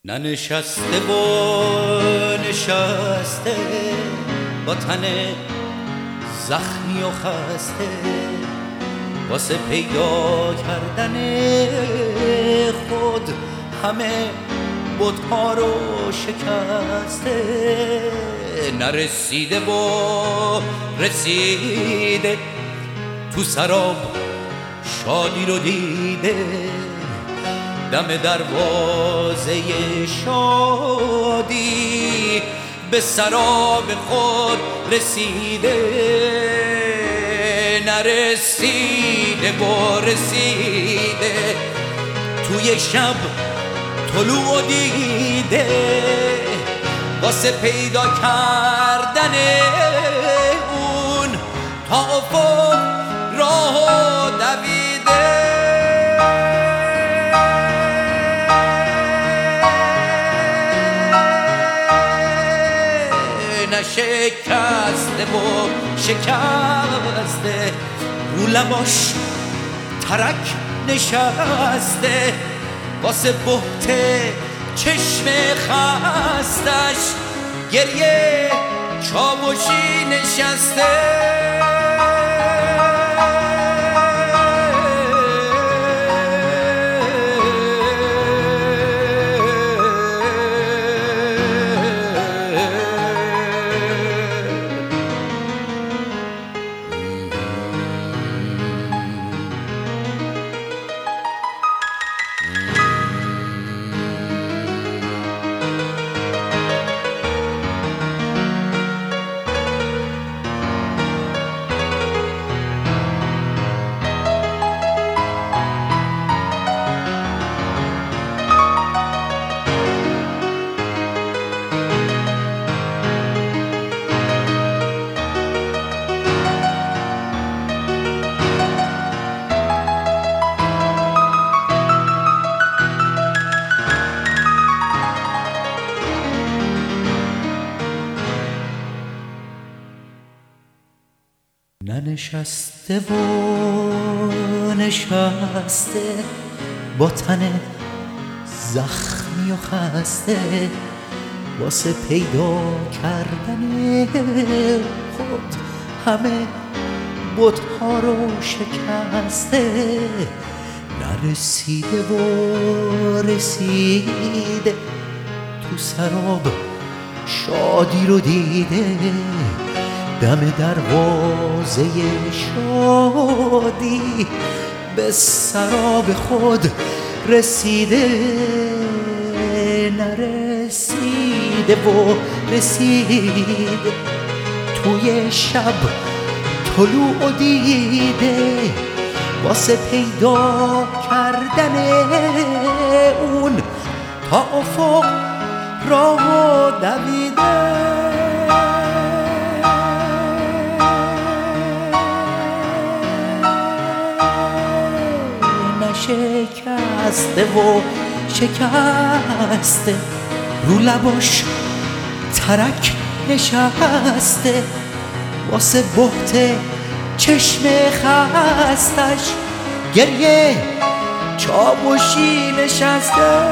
ننشسته و نشسته با تن زخمی و خسته واسه پیدا کردن خود همه بت‌ها رو شکسته. نرسیده و رسیده تو سراب شادی رو دیده، دم دروازه شادی به سراب خود رسیده. نرسیده و رسیده توی شب طلوع دیده واسه پیدا کردن اون تا افق راه دویده. نشکسته و شکسته رو لباش ترک نشسته واسه بهت چشم خستش گریه چاوشی نشسته. ننشسته و نشسته با تن زخمی و خسته واسه پیدا کردن خود همه بت‌ها رو شکسته. نرسیده و رسیده تو سراب شادی رو دیده، دم دروازه شادی به سراب خود رسیده. نرسیده و رسیده توی شب طلوع دیده واسه پیدا کردن اون تا افق راه دویده. شکسته و شکسته رو لباش ترک نشسته واسه بهت چشم خستش گریه چاوشی نشسته.